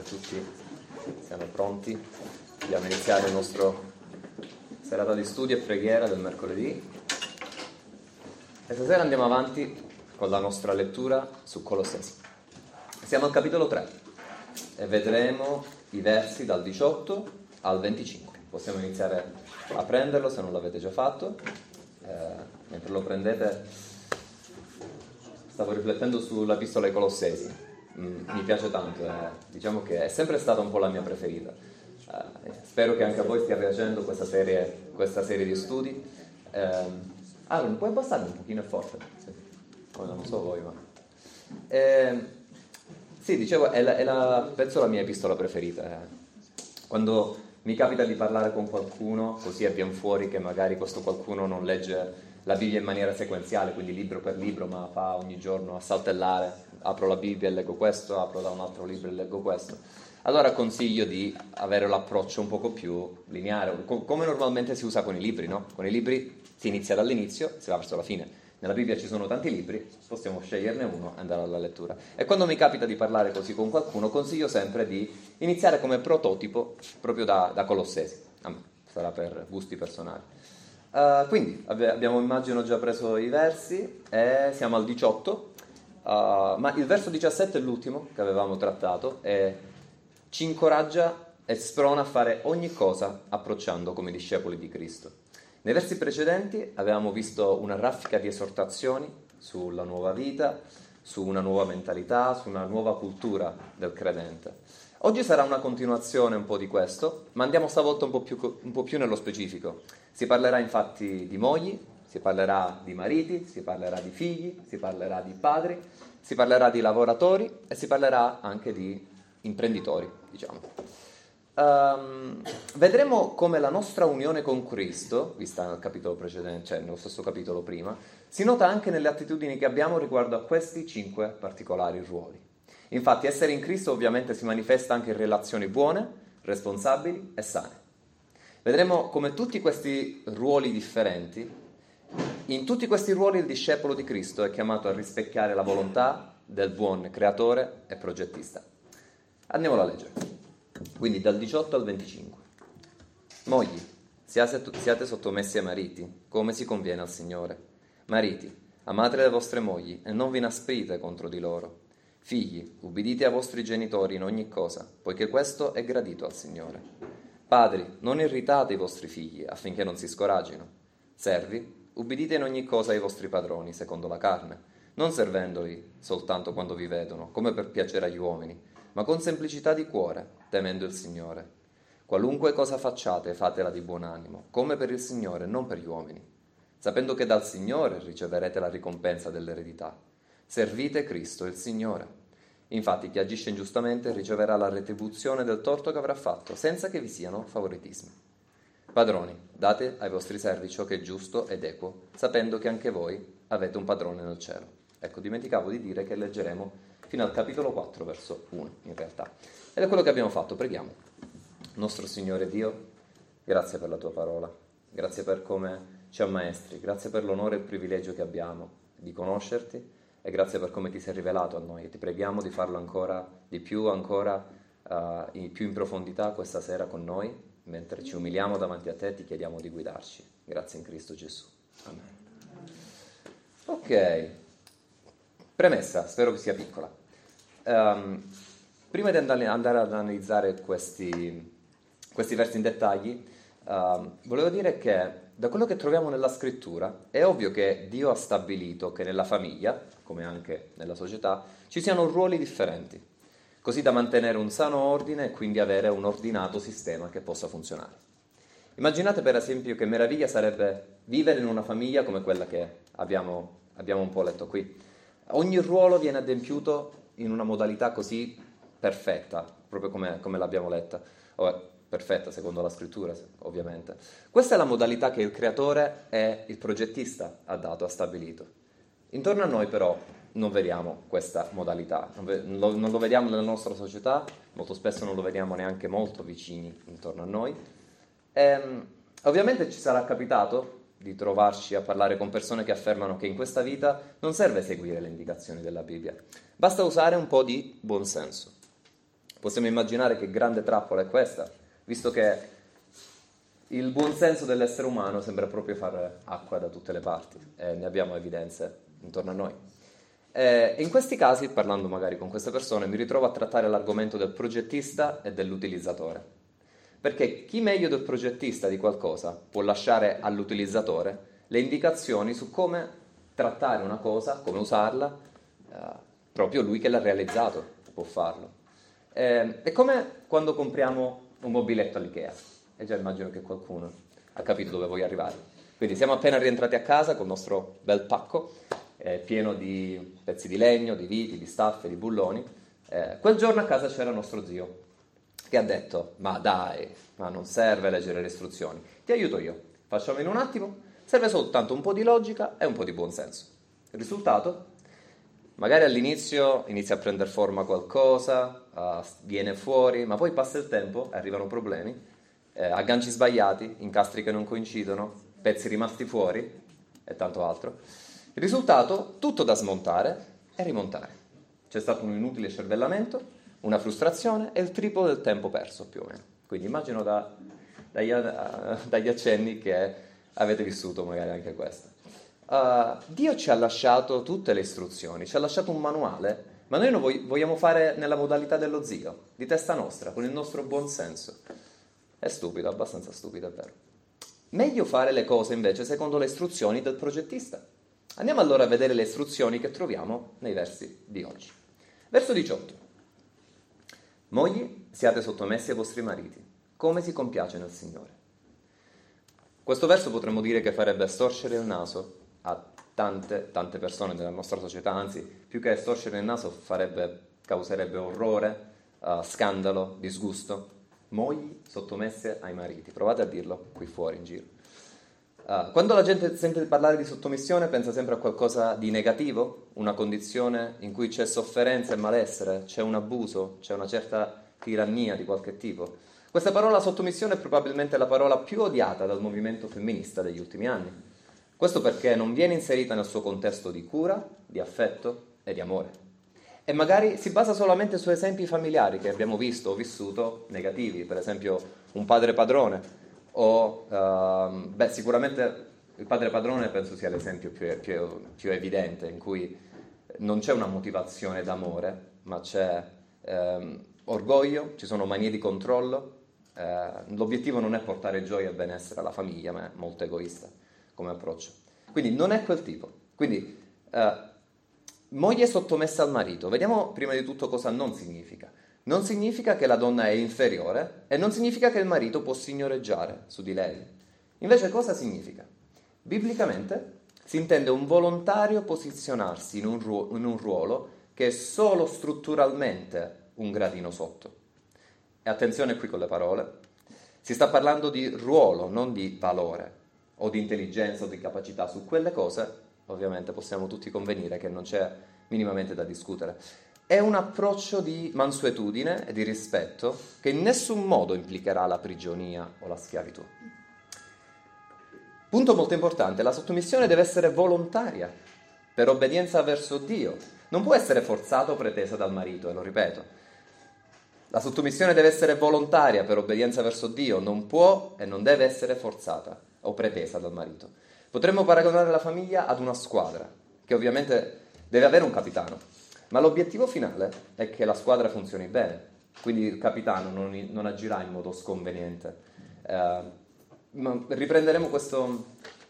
tutti siano pronti. Dobbiamo iniziare il nostro serata di studio e preghiera del mercoledì. E stasera andiamo avanti con la nostra lettura su Colossesi. Siamo al capitolo 3 e vedremo i versi dal 18 al 25. Possiamo iniziare a prenderlo se non l'avete già fatto. Mentre lo prendete, stavo riflettendo sull'Epistola ai Colossesi. Mi piace tanto, diciamo che è sempre stata un po' la mia preferita. Spero che anche a voi stia piacendo questa serie di studi. Non puoi abbassarmi un pochino forte? Sì. Non so voi, ma... sì, dicevo, penso la mia epistola preferita. Quando mi capita di parlare con qualcuno, così abbiamo fuori che magari questo qualcuno non legge la Bibbia in maniera sequenziale, quindi libro per libro, ma fa ogni giorno a saltellare, apro la Bibbia e leggo questo, apro da un altro libro e leggo questo. Allora consiglio di avere l'approccio un poco più lineare, come normalmente si usa con i libri, no? Con i libri si inizia dall'inizio e si va verso la fine. Nella Bibbia ci sono tanti libri, possiamo sceglierne uno e andare alla lettura. E quando mi capita di parlare così con qualcuno, consiglio sempre di iniziare come prototipo proprio da Colossesi. Sarà per gusti personali. Quindi abbiamo, immagino, già preso i versi e siamo al 18, ma il verso 17 è l'ultimo che avevamo trattato e ci incoraggia e sprona a fare ogni cosa approcciando come discepoli di Cristo. Nei versi precedenti avevamo visto una raffica di esortazioni sulla nuova vita, su una nuova mentalità, su una nuova cultura del credente. Oggi sarà una continuazione un po' di questo, ma andiamo stavolta un po' più nello specifico. Si parlerà infatti di mogli, si parlerà di mariti, si parlerà di figli, si parlerà di padri, si parlerà di lavoratori e si parlerà anche di imprenditori, diciamo. Vedremo come la nostra unione con Cristo, vista nel capitolo precedente, cioè nello stesso capitolo prima, si nota anche nelle attitudini che abbiamo riguardo a questi 5 particolari ruoli. Infatti essere in Cristo ovviamente si manifesta anche in relazioni buone, responsabili e sane. Vedremo come tutti questi ruoli differenti, in tutti questi ruoli il discepolo di Cristo è chiamato a rispecchiare la volontà del buon creatore e progettista. Andiamolo a leggere. Quindi dal 18 al 25. Mogli, siate sottomessi ai mariti, come si conviene al Signore. Mariti, amate le vostre mogli e non vi inasprite contro di loro. Figli, ubbidite ai vostri genitori in ogni cosa, poiché questo è gradito al Signore. Padri, non irritate i vostri figli, affinché non si scoraggino. Servi, ubbidite in ogni cosa ai vostri padroni, secondo la carne, non servendoli soltanto quando vi vedono, come per piacere agli uomini, ma con semplicità di cuore, temendo il Signore. Qualunque cosa facciate, fatela di buon animo, come per il Signore, non per gli uomini, sapendo che dal Signore riceverete la ricompensa dell'eredità. Servite Cristo, il Signore. Infatti chi agisce ingiustamente riceverà la retribuzione del torto che avrà fatto, senza che vi siano favoritismi. Padroni, date ai vostri servi ciò che è giusto ed equo, sapendo che anche voi avete un padrone nel cielo. Ecco, dimenticavo di dire che leggeremo fino al capitolo 4, verso 1, in realtà. Ed è quello che abbiamo fatto, preghiamo. Nostro Signore Dio, grazie per la tua parola, grazie per come ci ammaestri, grazie per l'onore e il privilegio che abbiamo di conoscerti e grazie per come ti sei rivelato a noi. E ti preghiamo di farlo ancora di più, più in profondità questa sera con noi, mentre ci umiliamo davanti a te ti chiediamo di guidarci. Grazie in Cristo Gesù. Amen. Ok. Premessa, spero che sia piccola. Prima di andare ad analizzare questi versi in dettagli, volevo dire che da quello che troviamo nella scrittura è ovvio che Dio ha stabilito che nella famiglia, come anche nella società, ci siano ruoli differenti, così da mantenere un sano ordine e quindi avere un ordinato sistema che possa funzionare. Immaginate per esempio che meraviglia sarebbe vivere in una famiglia come quella che abbiamo un po' letto qui. Ogni ruolo viene adempiuto in una modalità così perfetta, proprio come l'abbiamo letta, perfetta secondo la scrittura, ovviamente. Questa è la modalità che il creatore e il progettista ha stabilito. Intorno a noi però non vediamo questa modalità, non lo vediamo nella nostra società, molto spesso non lo vediamo neanche molto vicini intorno a noi. Ovviamente ci sarà capitato di trovarci a parlare con persone che affermano che in questa vita non serve seguire le indicazioni della Bibbia, basta usare un po' di buonsenso. Possiamo immaginare che grande trappola è questa, visto che il buonsenso dell'essere umano sembra proprio fare acqua da tutte le parti, e ne abbiamo evidenze intorno a noi. E in questi casi, parlando magari con queste persone, mi ritrovo a trattare l'argomento del progettista e dell'utilizzatore. Perché chi meglio del progettista di qualcosa può lasciare all'utilizzatore le indicazioni su come trattare una cosa, come usarla, proprio lui che l'ha realizzato può farlo. È come quando compriamo un mobiletto all'Ikea, e già immagino che qualcuno ha capito dove voglio arrivare. Quindi siamo appena rientrati a casa con il nostro bel pacco, pieno di pezzi di legno, di viti, di staffe, di bulloni. Quel giorno a casa c'era nostro zio, che ha detto: ma dai, ma non serve leggere le istruzioni, ti aiuto io, facciamo in un attimo, serve soltanto un po' di logica e un po' di buonsenso. Il risultato? Magari all'inizio inizia a prendere forma qualcosa, viene fuori, ma poi passa il tempo, arrivano problemi, agganci sbagliati, incastri che non coincidono, pezzi rimasti fuori e tanto altro. Il risultato? Tutto da smontare e rimontare. C'è stato un inutile cervellamento, una frustrazione e il triplo del tempo perso più o meno. Quindi immagino dagli accenni che avete vissuto magari anche questo. Dio ci ha lasciato tutte le istruzioni, ci ha lasciato un manuale, ma noi lo vogliamo fare nella modalità dello zio, di testa nostra, con il nostro buon senso. È stupido, abbastanza stupido, è vero. Meglio fare le cose invece secondo le istruzioni del progettista. Andiamo allora a vedere le istruzioni che troviamo nei versi di oggi. Verso 18. Mogli, siate sottomessi ai vostri mariti, come si compiace nel Signore. Questo verso potremmo dire che farebbe storcere il naso a tante persone della nostra società, anzi, più che storcere il naso causerebbe orrore, scandalo, disgusto. Mogli sottomesse ai mariti. Provate a dirlo qui fuori in giro. Quando la gente sente parlare di sottomissione pensa sempre a qualcosa di negativo, una condizione in cui c'è sofferenza e malessere, c'è un abuso, c'è una certa tirannia di qualche tipo. Questa parola sottomissione è probabilmente la parola più odiata dal movimento femminista degli ultimi anni. Questo perché non viene inserita nel suo contesto di cura, di affetto e di amore. E magari si basa solamente su esempi familiari che abbiamo visto o vissuto negativi, per esempio un padre padrone, o sicuramente il padre padrone penso sia l'esempio più evidente, in cui non c'è una motivazione d'amore, ma c'è orgoglio, ci sono manie di controllo. L'obiettivo non è portare gioia e benessere alla famiglia, ma è molto egoista come approccio. Quindi non è quel tipo. Quindi moglie sottomessa al marito. Vediamo prima di tutto cosa non significa. Non significa che la donna è inferiore e non significa che il marito può signoreggiare su di lei. Invece cosa significa? Biblicamente si intende un volontario posizionarsi in un ruolo che è solo strutturalmente un gradino sotto. E attenzione qui con le parole. Si sta parlando di ruolo, non di valore, o di intelligenza o di capacità. Su quelle cose ovviamente possiamo tutti convenire che non c'è minimamente da discutere. È un approccio di mansuetudine e di rispetto che in nessun modo implicherà la prigionia o la schiavitù. Punto molto importante, la sottomissione deve essere volontaria, per obbedienza verso Dio. Non può essere forzata o pretesa dal marito, e lo ripeto. La sottomissione deve essere volontaria per obbedienza verso Dio, non può e non deve essere forzata o pretesa dal marito. Potremmo paragonare la famiglia ad una squadra, che ovviamente deve avere un capitano, ma l'obiettivo finale è che la squadra funzioni bene, quindi il capitano non agirà in modo sconveniente. Ma riprenderemo questo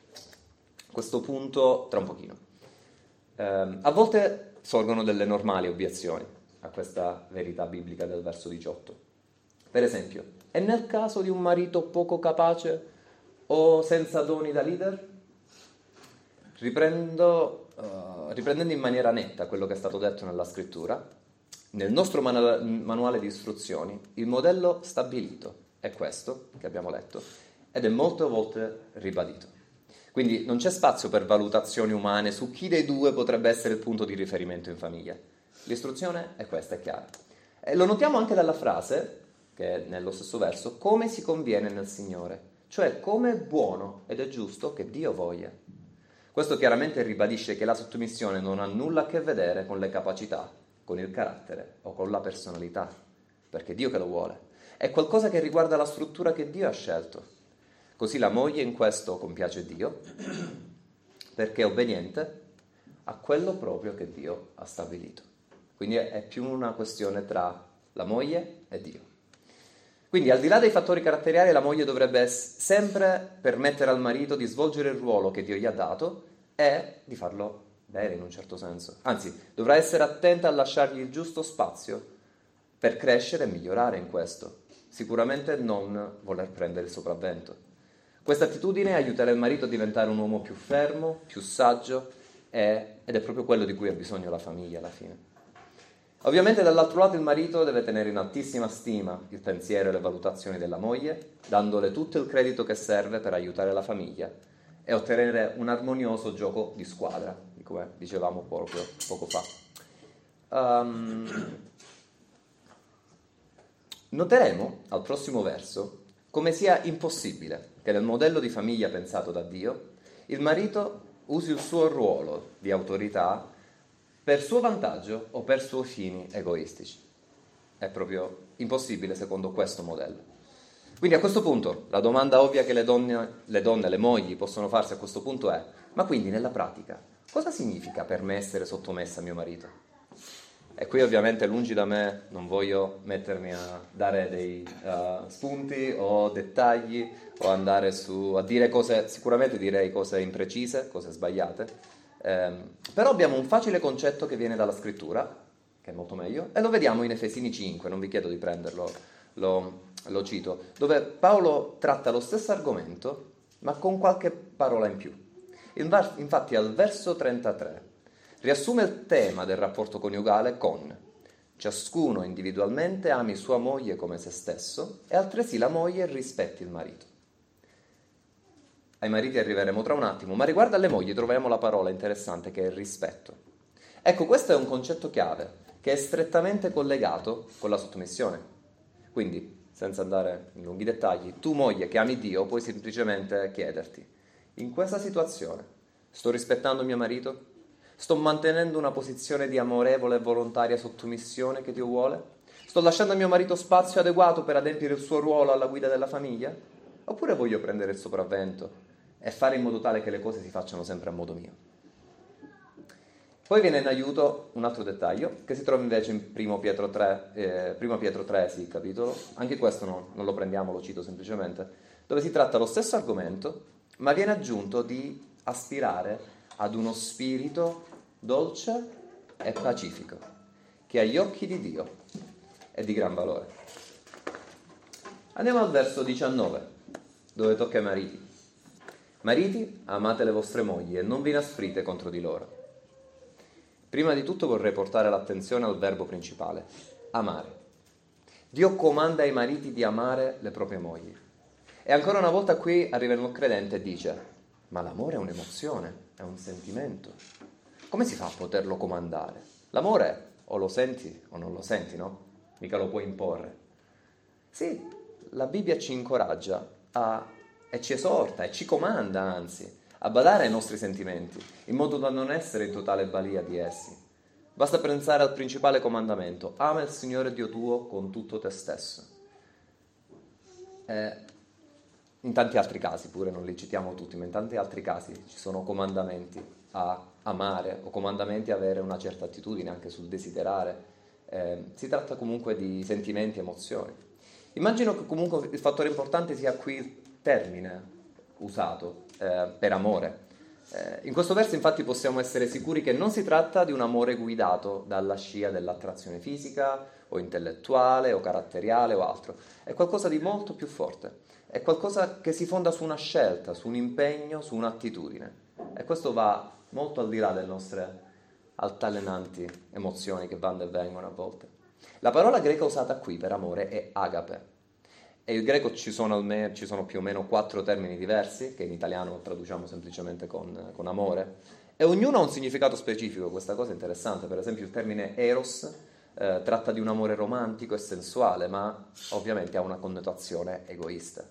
punto tra un pochino. A volte sorgono delle normali obiezioni a questa verità biblica del verso 18. Per esempio, è nel caso di un marito poco capace o senza doni da leader? Riprendendo in maniera netta quello che è stato detto nella scrittura, nel nostro manuale di istruzioni, il modello stabilito è questo che abbiamo letto ed è molte volte ribadito. Quindi non c'è spazio per valutazioni umane su chi dei due potrebbe essere il punto di riferimento in famiglia. L'istruzione è questa, è chiara. E lo notiamo anche dalla frase, che è nello stesso verso, come si conviene nel Signore, cioè come è buono ed è giusto che Dio voglia. Questo chiaramente ribadisce che la sottomissione non ha nulla a che vedere con le capacità, con il carattere o con la personalità. perché è Dio che lo vuole. È qualcosa che riguarda la struttura che Dio ha scelto. Così la moglie in questo compiace Dio, perché è obbediente a quello proprio che Dio ha stabilito. Quindi è più una questione tra la moglie e Dio. Quindi al di là dei fattori caratteriali, la moglie dovrebbe sempre permettere al marito di svolgere il ruolo che Dio gli ha dato e di farlo bene in un certo senso. Anzi, dovrà essere attenta a lasciargli il giusto spazio per crescere e migliorare in questo. Sicuramente non voler prendere il sopravvento. Questa attitudine aiuterà il marito a diventare un uomo più fermo, più saggio ed è proprio quello di cui ha bisogno la famiglia alla fine. Ovviamente dall'altro lato il marito deve tenere in altissima stima il pensiero e le valutazioni della moglie, dandole tutto il credito che serve per aiutare la famiglia e ottenere un armonioso gioco di squadra, come dicevamo proprio poco fa. Noteremo al prossimo verso come sia impossibile che nel modello di famiglia pensato da Dio il marito usi il suo ruolo di autorità per suo vantaggio o per suoi fini egoistici. È proprio impossibile secondo questo modello. Quindi a questo punto la domanda ovvia che le mogli possono farsi a questo punto è: ma quindi nella pratica cosa significa per me essere sottomessa a mio marito? E qui ovviamente lungi da me, non voglio mettermi a dare dei spunti o dettagli o andare a dire cose, sicuramente direi cose imprecise, cose sbagliate. Però abbiamo un facile concetto che viene dalla scrittura, che è molto meglio, e lo vediamo in Efesini 5, non vi chiedo di prenderlo, lo cito, dove Paolo tratta lo stesso argomento, ma con qualche parola in più. Infatti al verso 33 riassume il tema del rapporto coniugale con: ciascuno individualmente ami sua moglie come se stesso e altresì la moglie rispetti il marito. Ai mariti arriveremo tra un attimo, ma riguardo alle mogli troviamo la parola interessante che è il rispetto. Ecco, questo è un concetto chiave che è strettamente collegato con la sottomissione. Quindi, senza andare in lunghi dettagli, tu moglie che ami Dio puoi semplicemente chiederti: in questa situazione sto rispettando mio marito? Sto mantenendo una posizione di amorevole e volontaria sottomissione che Dio vuole? Sto lasciando a mio marito spazio adeguato per adempiere il suo ruolo alla guida della famiglia? Oppure voglio prendere il sopravvento e fare in modo tale che le cose si facciano sempre a modo mio? Poi viene in aiuto un altro dettaglio che si trova invece in 1 Pietro 3, sì, capitolo, anche questo non lo prendiamo, lo cito semplicemente, dove si tratta lo stesso argomento, ma viene aggiunto di aspirare ad uno spirito dolce e pacifico, che agli occhi di Dio è di gran valore. Andiamo al verso 19, dove tocca ai mariti. Mariti, amate le vostre mogli e non vi inasprite contro di loro. Prima di tutto vorrei portare l'attenzione al verbo principale, amare. Dio comanda ai mariti di amare le proprie mogli. E ancora una volta qui arriva il non credente e dice: ma l'amore è un'emozione, è un sentimento. Come si fa a poterlo comandare? L'amore o lo senti o non lo senti, no? Mica lo puoi imporre. Sì, la Bibbia ci incoraggia e ci esorta e ci comanda, anzi, a badare ai nostri sentimenti, in modo da non essere in totale balia di essi. Basta pensare al principale comandamento: ama il Signore Dio tuo con tutto te stesso. In tanti altri casi, pure non li citiamo tutti, ma in tanti altri casi ci sono comandamenti a amare o comandamenti a avere una certa attitudine anche sul desiderare. Si tratta comunque di sentimenti, emozioni. Immagino che comunque il fattore importante sia qui il termine usato per amore. In questo verso infatti possiamo essere sicuri che non si tratta di un amore guidato dalla scia dell'attrazione fisica o intellettuale o caratteriale o altro. È qualcosa di molto più forte. È qualcosa che si fonda su una scelta, su un impegno, su un'attitudine. E questo va molto al di là delle nostre altalenanti emozioni che vanno e vengono a volte. La parola greca usata qui per amore è agape. E in greco ci sono più o meno 4 termini diversi, che in italiano traduciamo semplicemente con amore, e ognuno ha un significato specifico. Questa cosa è interessante. Per esempio il termine eros tratta di un amore romantico e sensuale, ma ovviamente ha una connotazione egoista.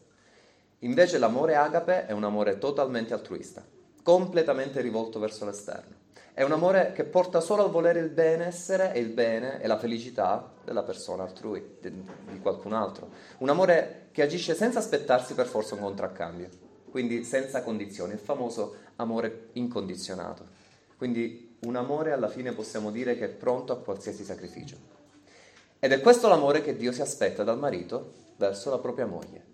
Invece l'amore agape è un amore totalmente altruista, completamente rivolto verso l'esterno. È un amore che porta solo a volere il benessere e il bene e la felicità della persona altrui, di qualcun altro. Un amore che agisce senza aspettarsi per forza un contraccambio, quindi senza condizioni, il famoso amore incondizionato. Quindi un amore alla fine possiamo dire che è pronto a qualsiasi sacrificio. Ed è questo l'amore che Dio si aspetta dal marito verso la propria moglie.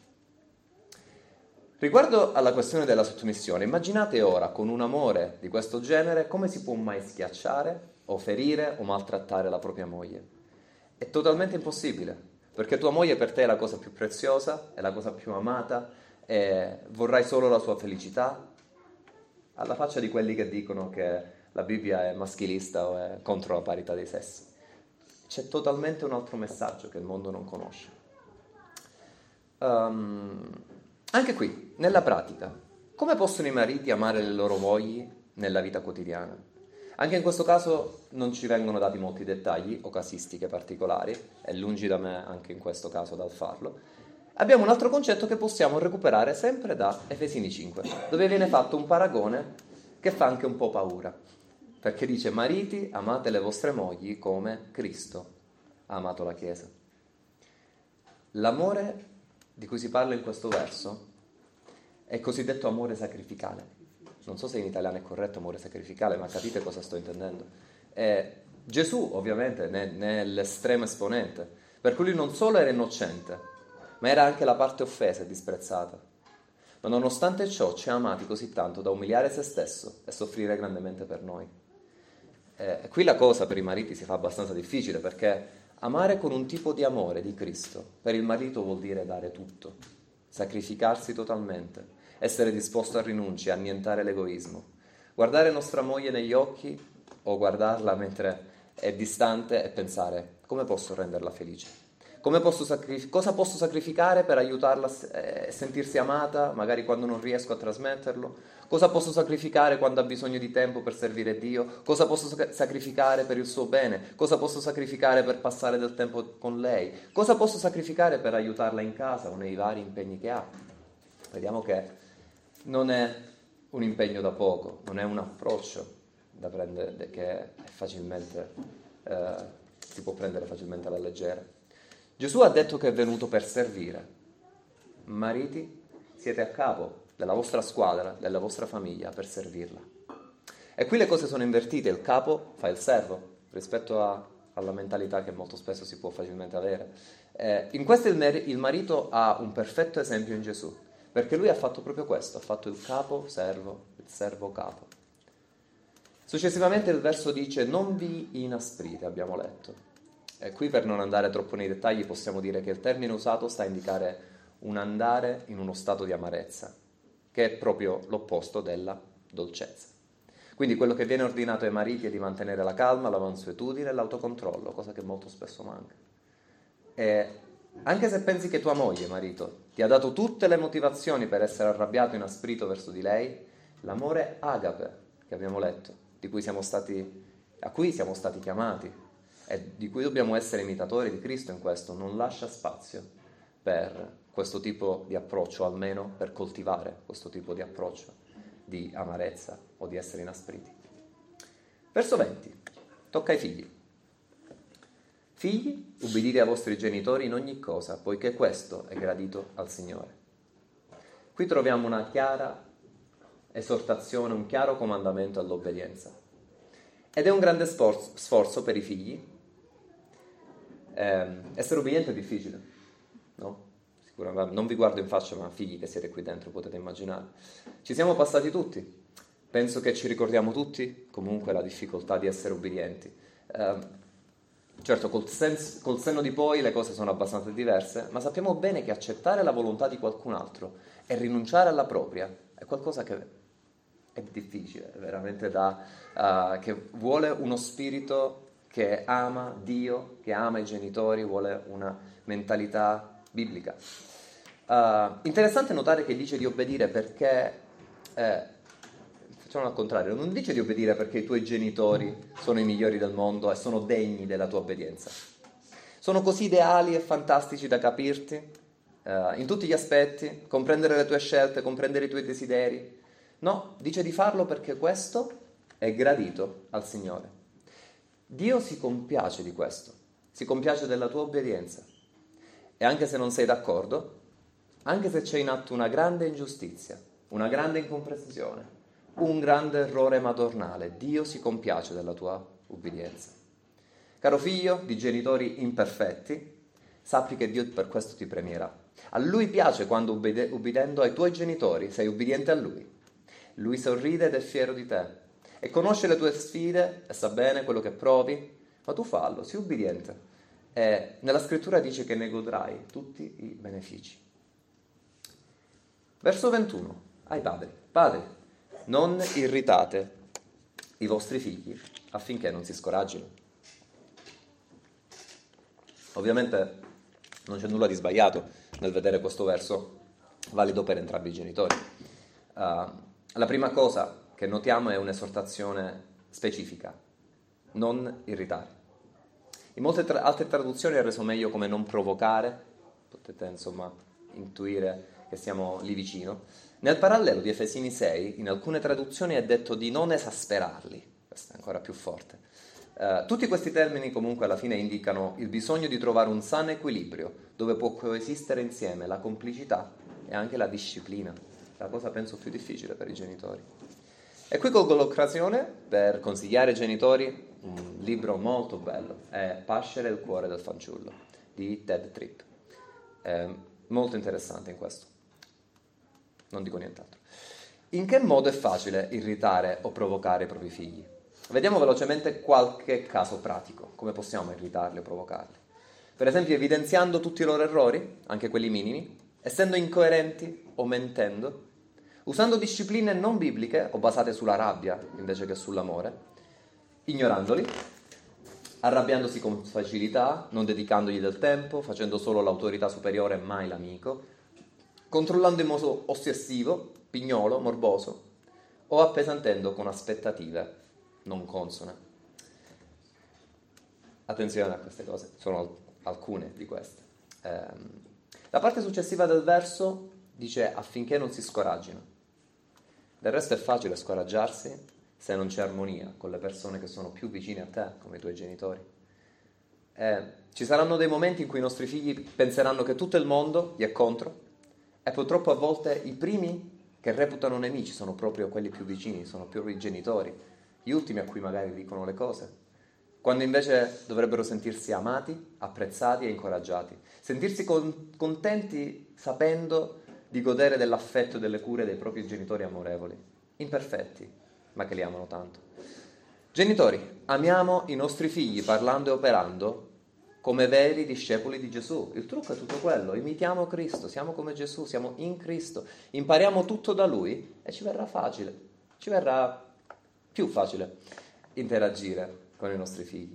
Riguardo alla questione della sottomissione, immaginate ora con un amore di questo genere come si può mai schiacciare o ferire o maltrattare la propria moglie. È totalmente impossibile, perché tua moglie per te è la cosa più preziosa, è la cosa più amata, e vorrai solo la sua felicità, alla faccia di quelli che dicono che la Bibbia è maschilista o è contro la parità dei sessi. C'è totalmente un altro messaggio che il mondo non conosce. Anche qui, nella pratica, come possono i mariti amare le loro mogli nella vita quotidiana? Anche in questo caso non ci vengono dati molti dettagli o casistiche particolari, è lungi da me anche in questo caso dal farlo. Abbiamo un altro concetto che possiamo recuperare sempre da Efesini 5, dove viene fatto un paragone che fa anche un po' paura, perché dice: mariti, amate le vostre mogli come Cristo ha amato la Chiesa. L'amore di cui si parla in questo verso è il cosiddetto amore sacrificale. Non so se in italiano è corretto amore sacrificale, ma capite cosa sto intendendo. Gesù ovviamente ne è l'estremo esponente, per cui lui non solo era innocente, ma era anche la parte offesa e disprezzata. Ma nonostante ciò ci ha amati così tanto da umiliare se stesso e soffrire grandemente per noi. Qui la cosa per i mariti si fa abbastanza difficile, perché amare con un tipo di amore di Cristo per il marito vuol dire dare tutto, sacrificarsi totalmente, essere disposto a rinunce, annientare l'egoismo, guardare nostra moglie negli occhi o guardarla mentre è distante e pensare: come posso renderla felice? Cosa posso sacrificare per aiutarla a sentirsi amata, magari quando non riesco a trasmetterlo? Cosa posso sacrificare quando ha bisogno di tempo per servire Dio? Cosa posso sacrificare per il suo bene? Cosa posso sacrificare per passare del tempo con lei? Cosa posso sacrificare per aiutarla in casa o nei vari impegni che ha? Vediamo che non è un impegno da poco, non è un approccio da prendere, che è facilmente, si può prendere facilmente alla leggera. Gesù ha detto che è venuto per servire. Mariti, siete a capo della vostra squadra, della vostra famiglia, per servirla. E qui le cose sono invertite: il capo fa il servo, rispetto alla mentalità che molto spesso si può facilmente avere. In questo il marito ha un perfetto esempio in Gesù, perché lui ha fatto proprio questo, ha fatto il capo servo, il servo capo. Successivamente il verso dice: non vi inasprite, abbiamo letto. E qui, per non andare troppo nei dettagli, possiamo dire che il termine usato sta a indicare un andare in uno stato di amarezza, che è proprio l'opposto della dolcezza. Quindi quello che viene ordinato ai mariti è di mantenere la calma, la mansuetudine e l'autocontrollo, cosa che molto spesso manca. E anche se pensi che tua moglie, marito, ti ha dato tutte le motivazioni per essere arrabbiato e inasprito verso di lei, l'amore agape, che abbiamo letto, a cui siamo stati chiamati, e di cui dobbiamo essere imitatori di Cristo in questo, non lascia spazio per questo tipo di approccio, almeno per coltivare questo tipo di approccio di amarezza o di essere inaspriti. Verso 20, tocca ai figli. Figli, ubbidite ai vostri genitori in ogni cosa, poiché questo è gradito al Signore. Qui troviamo una chiara esortazione, un chiaro comandamento all'obbedienza. Ed è un grande sforzo per i figli. Essere obbediente è difficile, no? Sicuramente, non vi guardo in faccia, ma figli che siete qui dentro potete immaginare. Ci siamo passati tutti. Penso che ci ricordiamo tutti comunque la difficoltà di essere obbedienti. Certo, col senno di poi le cose sono abbastanza diverse, ma sappiamo bene che accettare la volontà di qualcun altro e rinunciare alla propria è qualcosa che è difficile, veramente che vuole uno spirito che ama Dio, che ama i genitori, vuole una mentalità biblica. Interessante notare che dice di obbedire perché, facciamo al contrario, non dice di obbedire perché i tuoi genitori sono i migliori del mondo e sono degni della tua obbedienza. Sono così ideali e fantastici da capirti in tutti gli aspetti, comprendere le tue scelte, comprendere i tuoi desideri. No, dice di farlo perché questo è gradito al Signore. Dio si compiace di questo, si compiace della tua obbedienza. E anche se non sei d'accordo, anche se c'è in atto una grande ingiustizia, una grande incomprensione, un grande errore madornale, Dio si compiace della tua ubbidienza. Caro figlio di genitori imperfetti, sappi che Dio per questo ti premierà. A Lui piace quando ubbidendo ai tuoi genitori sei ubbidiente a Lui. Lui sorride ed è fiero di te e conosce le tue sfide e sa bene quello che provi, ma tu fallo, sii ubbidiente. E nella scrittura dice che ne godrai tutti i benefici. Verso 21, ai padri. Padri, non irritate i vostri figli affinché non si scoraggino. Ovviamente non c'è nulla di sbagliato nel vedere questo verso valido per entrambi i genitori. La prima cosa che notiamo è un'esortazione specifica: non irritare. In molte altre traduzioni è reso meglio come non provocare, potete insomma intuire che siamo lì vicino. Nel parallelo di Efesini 6, in alcune traduzioni è detto di non esasperarli, questo è ancora più forte. Tutti questi termini comunque alla fine indicano il bisogno di trovare un sano equilibrio dove può coesistere insieme la complicità e anche la disciplina, la cosa penso più difficile per i genitori. E qui colgo l'occasione per consigliare ai genitori un libro molto bello, è Pascere il cuore del fanciullo, di Ted Tripp. È molto interessante in questo. Non dico nient'altro. In che modo è facile irritare o provocare i propri figli? Vediamo velocemente qualche caso pratico, come possiamo irritarli o provocarli. Per esempio evidenziando tutti i loro errori, anche quelli minimi, essendo incoerenti o mentendo, usando discipline non bibliche o basate sulla rabbia invece che sull'amore, ignorandoli, arrabbiandosi con facilità, non dedicandogli del tempo, facendo solo l'autorità superiore e mai l'amico, controllando in modo ossessivo, pignolo, morboso, o appesantendo con aspettative non consone. Attenzione a queste cose, sono alcune di queste. La parte successiva del verso dice affinché non si scoraggino. Del resto è facile scoraggiarsi se non c'è armonia con le persone che sono più vicine a te, come i tuoi genitori. Ci saranno dei momenti in cui i nostri figli penseranno che tutto il mondo gli è contro, e purtroppo a volte i primi che reputano nemici sono proprio quelli più vicini, sono più i genitori, gli ultimi a cui magari dicono le cose, quando invece dovrebbero sentirsi amati, apprezzati e incoraggiati, sentirsi contenti sapendo di godere dell'affetto e delle cure dei propri genitori amorevoli, imperfetti, ma che li amano tanto. Genitori, amiamo i nostri figli parlando e operando come veri discepoli di Gesù. Il trucco è tutto quello: imitiamo Cristo, siamo come Gesù, siamo in Cristo, impariamo tutto da Lui e ci verrà facile, ci verrà più facile interagire con i nostri figli.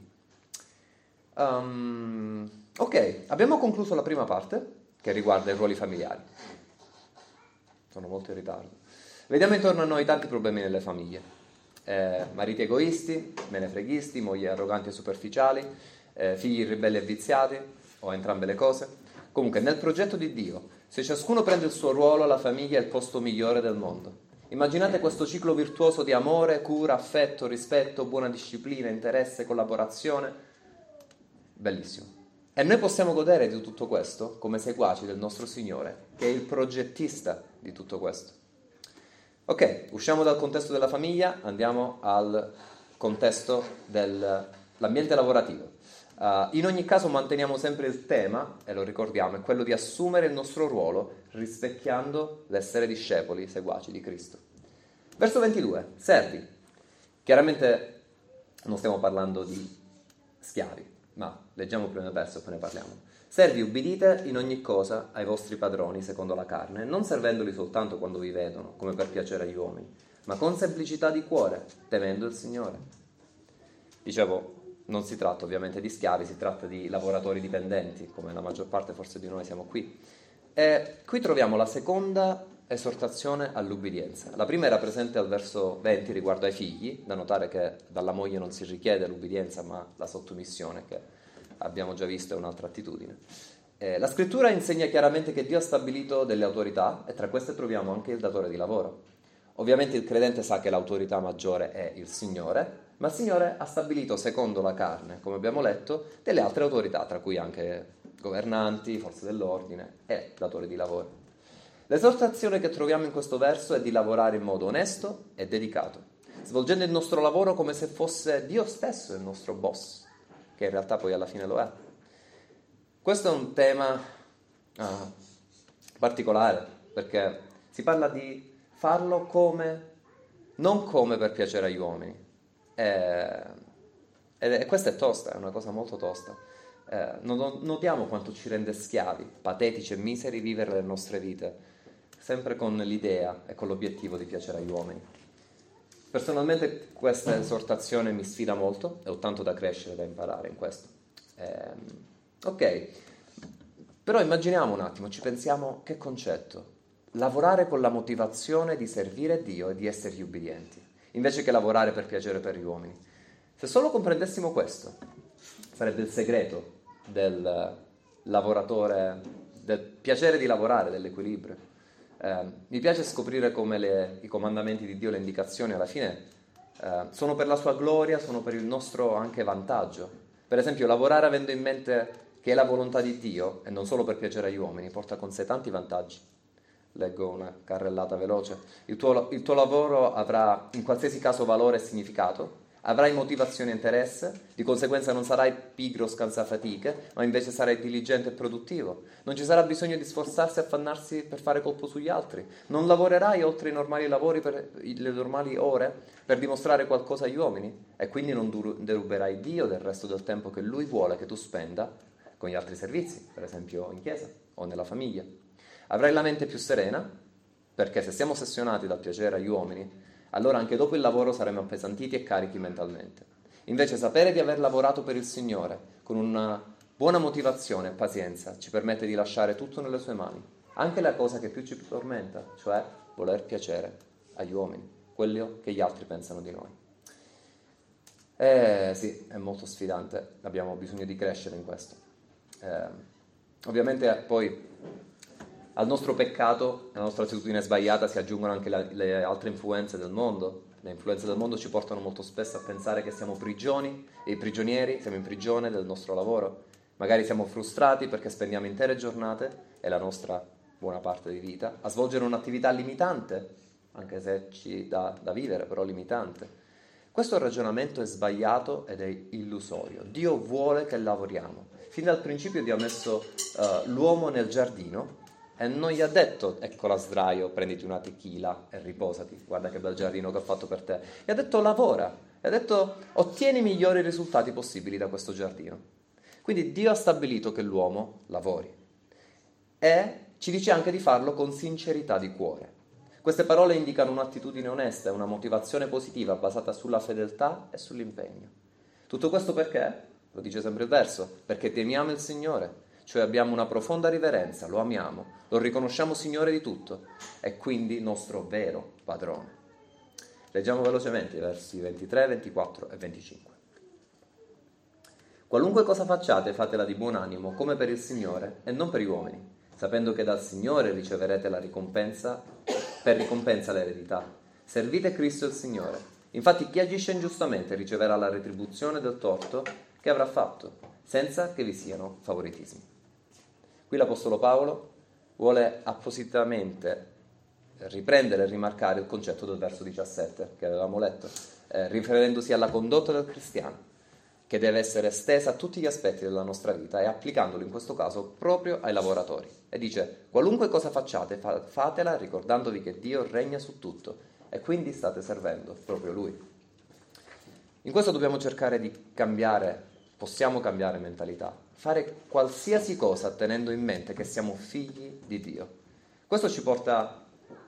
Ok, abbiamo concluso la prima parte che riguarda i ruoli familiari. Sono molto in ritardo. Vediamo intorno a noi tanti problemi nelle famiglie. Mariti egoisti, menefreghisti, mogli arroganti e superficiali, figli ribelli e viziati, o entrambe le cose. Comunque, nel progetto di Dio, se ciascuno prende il suo ruolo, la famiglia è il posto migliore del mondo. Immaginate questo ciclo virtuoso di amore, cura, affetto, rispetto, buona disciplina, interesse, collaborazione. Bellissimo. E noi possiamo godere di tutto questo come seguaci del nostro Signore, che è il progettista di tutto questo. Ok, usciamo dal contesto della famiglia, andiamo al contesto dell'ambiente lavorativo. In ogni caso manteniamo sempre il tema, e lo ricordiamo, è quello di assumere il nostro ruolo rispecchiando l'essere discepoli, seguaci di Cristo. Verso 22, servi. Chiaramente non stiamo parlando di schiavi, ma leggiamo prima il verso e poi ne parliamo. Servi, ubbidite in ogni cosa ai vostri padroni secondo la carne, non servendoli soltanto quando vi vedono, come per piacere agli uomini, ma con semplicità di cuore, temendo il Signore. Dicevo, non si tratta ovviamente di schiavi, si tratta di lavoratori dipendenti, come la maggior parte forse di noi siamo qui. E qui troviamo la seconda esortazione all'ubbidienza. La prima era presente al verso 20 riguardo ai figli, da notare che dalla moglie non si richiede l'ubbidienza ma la sottomissione, che abbiamo già visto è un'altra attitudine. La scrittura insegna chiaramente che Dio ha stabilito delle autorità e tra queste troviamo anche il datore di lavoro. Ovviamente il credente sa che l'autorità maggiore è il Signore, ma il Signore ha stabilito, secondo la carne, come abbiamo letto, delle altre autorità, tra cui anche governanti, forze dell'ordine e datori di lavoro. L'esortazione che troviamo in questo verso è di lavorare in modo onesto e dedicato, svolgendo il nostro lavoro come se fosse Dio stesso il nostro boss, che in realtà poi alla fine lo è. Questo è un tema particolare, perché si parla di farlo non come per piacere agli uomini. E questa è tosta, è una cosa molto tosta. Notiamo quanto ci rende schiavi, patetici e miseri vivere le nostre vite, sempre con l'idea e con l'obiettivo di piacere agli uomini. Personalmente questa esortazione mi sfida molto e ho tanto da crescere, da imparare in questo. Ok, però immaginiamo un attimo, ci pensiamo che concetto? Lavorare con la motivazione di servire Dio e di essergli ubbidienti, invece che lavorare per piacere per gli uomini. Se solo comprendessimo questo, sarebbe il segreto del lavoratore, del piacere di lavorare, dell'equilibrio. Mi piace scoprire come i comandamenti di Dio, le indicazioni alla fine sono per la sua gloria, sono per il nostro anche vantaggio. Per esempio, lavorare avendo in mente che è la volontà di Dio e non solo per piacere agli uomini porta con sé tanti vantaggi. Leggo una carrellata veloce. Il tuo lavoro avrà in qualsiasi caso valore e significato, avrai motivazione e interesse, di conseguenza non sarai pigro scansafatiche, ma invece sarai diligente e produttivo. Non ci sarà bisogno di sforzarsi e affannarsi per fare colpo sugli altri. Non lavorerai oltre i normali lavori per le normali ore per dimostrare qualcosa agli uomini e quindi non deruberai Dio del resto del tempo che Lui vuole che tu spenda con gli altri servizi, per esempio in chiesa o nella famiglia. Avrai la mente più serena, perché se siamo ossessionati dal piacere agli uomini, allora anche dopo il lavoro saremo appesantiti e carichi mentalmente. Invece sapere di aver lavorato per il Signore, con una buona motivazione e pazienza, ci permette di lasciare tutto nelle sue mani, anche la cosa che più ci tormenta, cioè voler piacere agli uomini, quello che gli altri pensano di noi. Sì, è molto sfidante, abbiamo bisogno di crescere in questo. Ovviamente poi al nostro peccato, alla nostra attitudine sbagliata si aggiungono anche le altre influenze del mondo. Le influenze del mondo ci portano molto spesso a pensare che siamo prigionieri, siamo in prigione del nostro lavoro. Magari siamo frustrati perché spendiamo intere giornate, è la nostra buona parte di vita, a svolgere un'attività limitante, anche se ci dà da vivere, però limitante. Questo ragionamento è sbagliato ed è illusorio. Dio vuole che lavoriamo. Fin dal principio Dio ha messo l'uomo nel giardino e non gli ha detto, ecco la sdraio, prenditi una tequila e riposati, guarda che bel giardino che ho fatto per te. Gli ha detto lavora, gli ha detto ottieni i migliori risultati possibili da questo giardino. Quindi Dio ha stabilito che l'uomo lavori e ci dice anche di farlo con sincerità di cuore. Queste parole indicano un'attitudine onesta e una motivazione positiva basata sulla fedeltà e sull'impegno. Tutto questo perché? Lo dice sempre il verso, perché temiamo il Signore. Cioè abbiamo una profonda riverenza, lo amiamo, lo riconosciamo Signore di tutto e quindi nostro vero padrone. Leggiamo velocemente i versi 23, 24 e 25. Qualunque cosa facciate, fatela di buon animo, come per il Signore e non per gli uomini, sapendo che dal Signore riceverete la ricompensa, per ricompensa l'eredità. Servite Cristo il Signore. Infatti chi agisce ingiustamente riceverà la retribuzione del torto che avrà fatto, senza che vi siano favoritismi. Qui l'Apostolo Paolo vuole appositamente riprendere e rimarcare il concetto del verso 17 che avevamo letto, riferendosi alla condotta del cristiano, che deve essere estesa a tutti gli aspetti della nostra vita e applicandolo in questo caso proprio ai lavoratori. E dice, qualunque cosa facciate, fatela ricordandovi che Dio regna su tutto e quindi state servendo proprio Lui. In questo dobbiamo cercare di cambiare. Possiamo cambiare mentalità, fare qualsiasi cosa tenendo in mente che siamo figli di Dio. Questo ci porta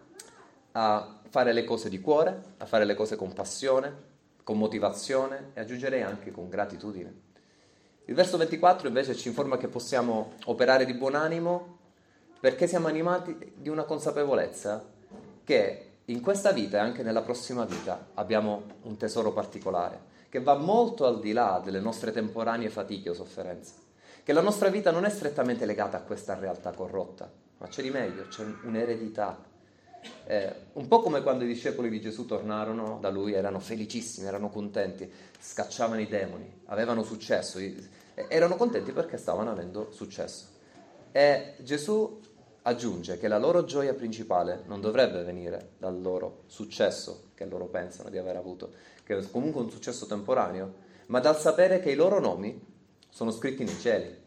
a fare le cose di cuore, a fare le cose con passione, con motivazione e aggiungerei anche con gratitudine. Il verso 24 invece ci informa che possiamo operare di buon animo perché siamo animati di una consapevolezza che in questa vita e anche nella prossima vita abbiamo un tesoro particolare, che va molto al di là delle nostre temporanee fatiche o sofferenze, che la nostra vita non è strettamente legata a questa realtà corrotta, ma c'è di meglio, c'è un'eredità. Un po' come quando i discepoli di Gesù tornarono da lui, erano felicissimi, erano contenti, scacciavano i demoni, avevano successo, erano contenti perché stavano avendo successo. E Gesù aggiunge che la loro gioia principale non dovrebbe venire dal loro successo che loro pensano di aver avuto, che è comunque un successo temporaneo, ma dal sapere che i loro nomi sono scritti nei cieli.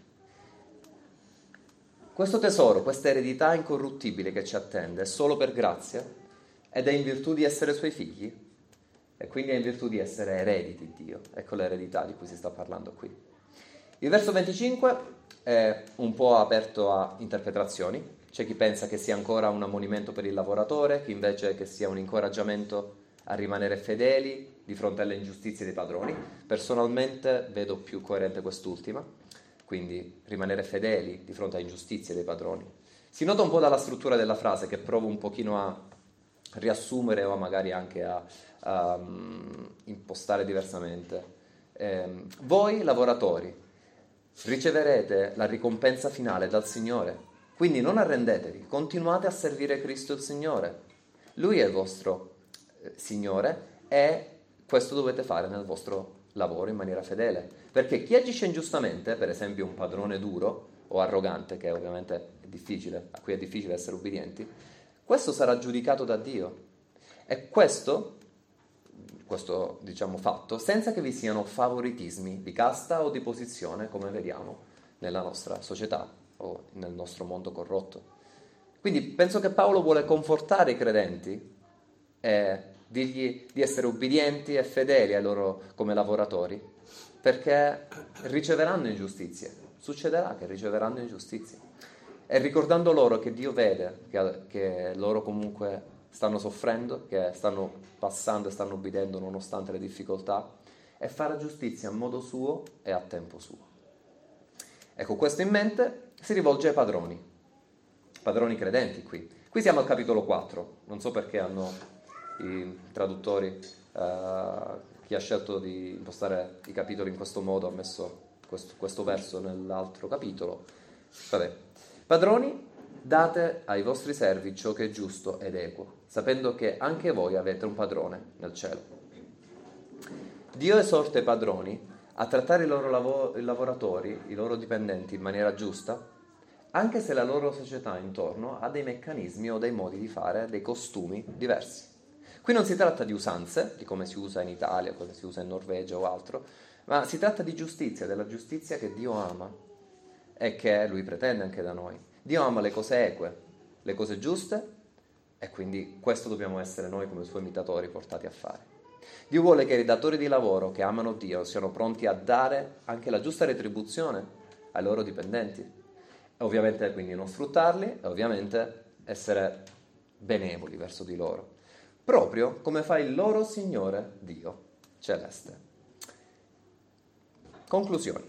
Questo tesoro, questa eredità incorruttibile che ci attende è solo per grazia ed è in virtù di essere suoi figli e quindi è in virtù di essere eredi di Dio. Ecco l'eredità di cui si sta parlando qui. Il verso 25 è un po' aperto a interpretazioni. C'è chi pensa che sia ancora un ammonimento per il lavoratore, chi invece che sia un incoraggiamento a rimanere fedeli di fronte alle ingiustizie dei padroni. Personalmente vedo più coerente quest'ultima, quindi rimanere fedeli di fronte a ingiustizie dei padroni. Si nota un po' dalla struttura della frase che provo un pochino a riassumere o magari anche a impostare diversamente. Voi lavoratori riceverete la ricompensa finale dal Signore, quindi non arrendetevi, continuate a servire Cristo il Signore. Lui è il vostro Signore e questo dovete fare nel vostro lavoro in maniera fedele, perché chi agisce ingiustamente, per esempio un padrone duro o arrogante, che ovviamente è difficile, a cui è difficile essere ubbidienti, questo sarà giudicato da Dio. E questo diciamo fatto senza che vi siano favoritismi di casta o di posizione, come vediamo nella nostra società o nel nostro mondo corrotto. Quindi penso che Paolo vuole confortare i credenti e dirgli di essere ubbidienti e fedeli ai loro come lavoratori, perché riceveranno ingiustizie, succederà che riceveranno ingiustizie. E ricordando loro che Dio vede che loro comunque stanno soffrendo, che stanno passando e stanno ubbidendo nonostante le difficoltà, e farà giustizia a modo suo e a tempo suo. Ecco, questo in mente si rivolge ai padroni credenti qui. Qui siamo al capitolo 4, non so perché hanno i traduttori, chi ha scelto di impostare i capitoli in questo modo ha messo questo verso nell'altro capitolo. Vabbè. Padroni, date ai vostri servi ciò che è giusto ed equo, sapendo che anche voi avete un padrone nel cielo. Dio esorta i padroni a trattare i loro lavoratori, i loro dipendenti in maniera giusta, anche se la loro società intorno ha dei meccanismi o dei modi di fare, dei costumi diversi. Qui non si tratta di usanze, di come si usa in Italia, come si usa in Norvegia o altro, ma si tratta di giustizia, della giustizia che Dio ama e che Lui pretende anche da noi. Dio ama le cose eque, le cose giuste, e quindi questo dobbiamo essere noi come Suoi imitatori portati a fare. Dio vuole che i datori di lavoro che amano Dio siano pronti a dare anche la giusta retribuzione ai loro dipendenti. E ovviamente quindi non sfruttarli e ovviamente essere benevoli verso di loro, proprio come fa il loro Signore Dio celeste. Conclusioni.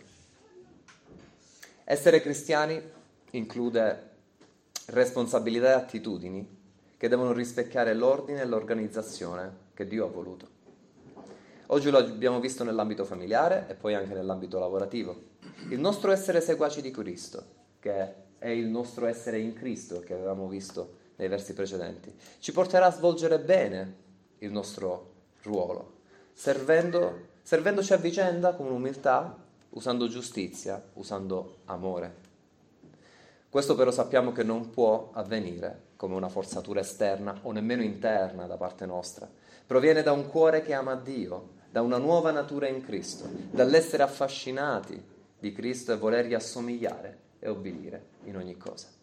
Essere cristiani include responsabilità e attitudini che devono rispecchiare l'ordine e l'organizzazione che Dio ha voluto. Oggi lo abbiamo visto nell'ambito familiare e poi anche nell'ambito lavorativo. Il nostro essere seguaci di Cristo, che è il nostro essere in Cristo, che avevamo visto nei versi precedenti, ci porterà a svolgere bene il nostro ruolo, servendoci a vicenda con umiltà, usando giustizia, usando amore. Questo però sappiamo che non può avvenire come una forzatura esterna o nemmeno interna da parte nostra. Proviene da un cuore che ama Dio, da una nuova natura in Cristo, dall'essere affascinati di Cristo e volergli assomigliare e obbedire in ogni cosa.